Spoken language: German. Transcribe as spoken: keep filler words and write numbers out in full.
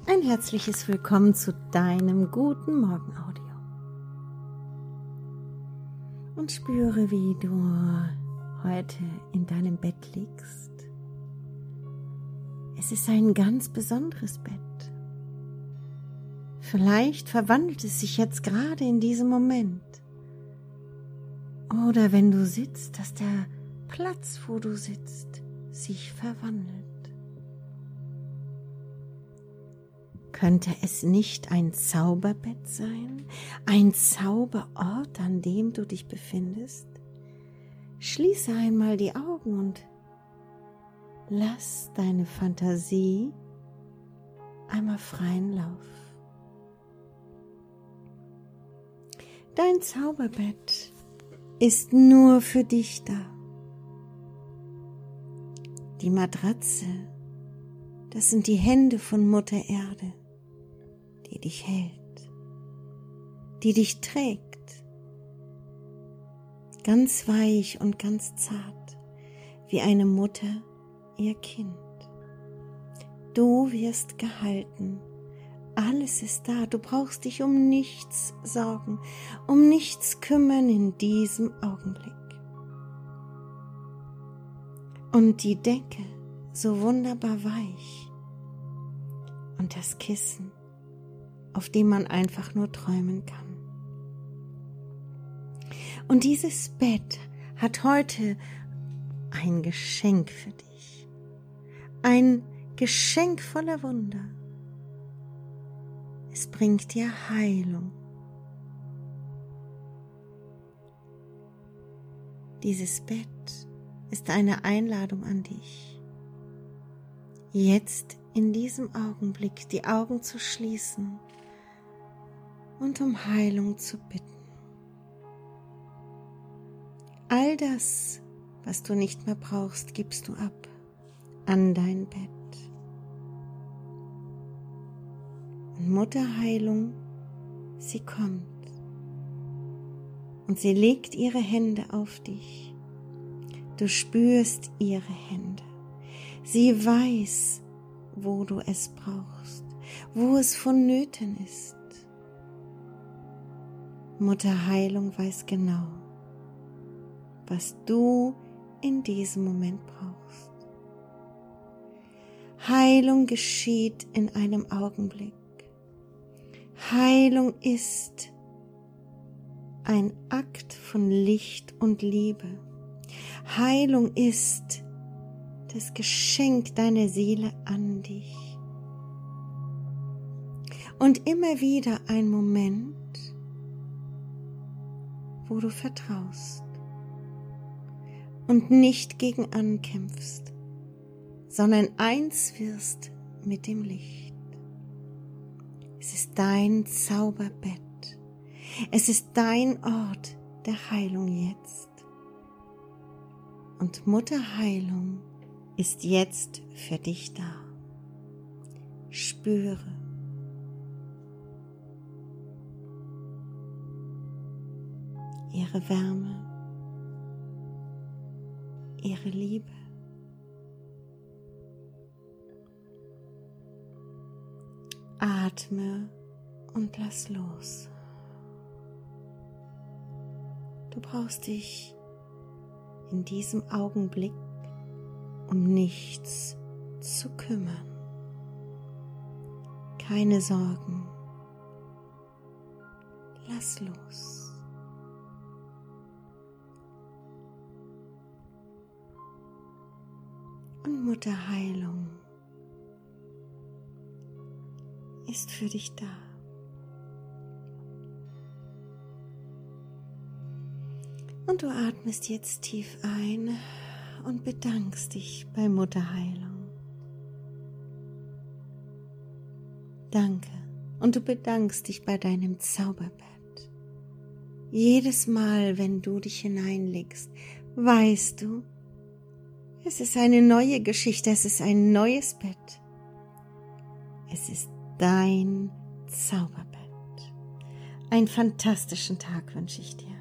Ein herzliches Willkommen zu deinem guten Morgen-Audio. Und spüre, wie du heute in deinem Bett liegst. Es ist ein ganz besonderes Bett. Vielleicht verwandelt es sich jetzt gerade in diesem Moment. Oder wenn du sitzt, dass der Platz, wo du sitzt, sich verwandelt. Könnte es nicht ein Zauberbett sein? Ein Zauberort, an dem du dich befindest? Schließe einmal die Augen und lass deine Fantasie einmal freien Lauf. Dein Zauberbett ist nur für dich da. Die Matratze, das sind die Hände von Mutter Erde, die dich hält, die dich trägt, ganz weich und ganz zart, wie eine Mutter ihr Kind. Du wirst gehalten, alles ist da, du brauchst dich um nichts sorgen, um nichts kümmern in diesem Augenblick. Und die Decke, so wunderbar weich, und das Kissen, auf dem man einfach nur träumen kann. Und dieses Bett hat heute ein Geschenk für dich. Ein Geschenk voller Wunder. Es bringt dir Heilung. Dieses Bett ist eine Einladung an dich, jetzt in diesem Augenblick die Augen zu schließen und um Heilung zu bitten. All das, was du nicht mehr brauchst, gibst du ab an dein Bett. Und Mutterheilung, sie kommt und sie legt ihre Hände auf dich. Du spürst ihre Hände. Sie weiß, wo du es brauchst, wo es vonnöten ist. Mutterheilung weiß genau, was du in diesem Moment brauchst. Heilung geschieht in einem Augenblick. Heilung ist ein Akt von Licht und Liebe. Heilung ist das Geschenk deiner Seele an dich. Und immer wieder ein Moment, wo du vertraust und nicht gegen ankämpfst, sondern eins wirst mit dem Licht. Es ist dein Zauberbett. Es ist dein Ort der Heilung jetzt. Und Mutterheilung ist jetzt für dich da. Spüre. Ihre Wärme, ihre Liebe. Atme und lass los. Du brauchst dich in diesem Augenblick um nichts zu kümmern. Keine Sorgen. Lass los. Und Mutterheilung ist für dich da. Und du atmest jetzt tief ein und bedankst dich bei Mutterheilung. Danke. Und du bedankst dich bei deinem Zauberbett. Jedes Mal, wenn du dich hineinlegst, weißt du, es ist eine neue Geschichte, es ist ein neues Bett. Es ist dein Zauberbett. Einen fantastischen Tag wünsche ich dir.